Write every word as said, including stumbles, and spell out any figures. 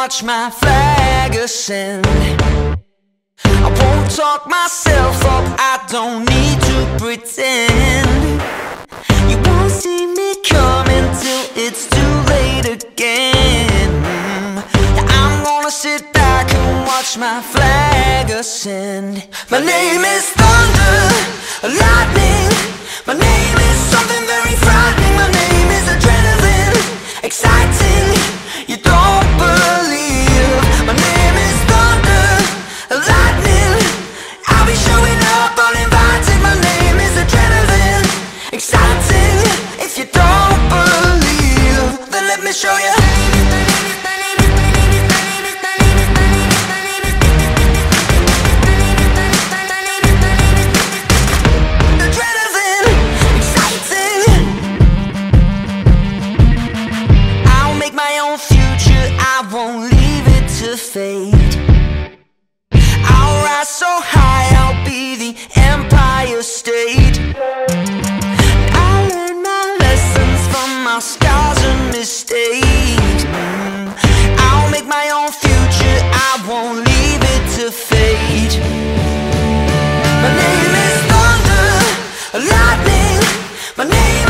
watch my flag ascend. I won't talk myself up, I don't need to pretend. You won't see me coming till it's too late again. I'm gonna sit back and watch my flag ascend. My name is thunder, lightning. My name is something very frightening. My name is adrenaline, exciting. You don't believe. My name is thunder, lightning. I'll be showing up uninvited. My name is adrenaline, exciting. If you don't believe, then let me show you. I won't leave it to fate. I'll rise so high, I'll be the Empire State. I'll learn my lessons from my scars and mistakes. I'll make my own future, I won't leave it to fate. My name is thunder, lightning. My name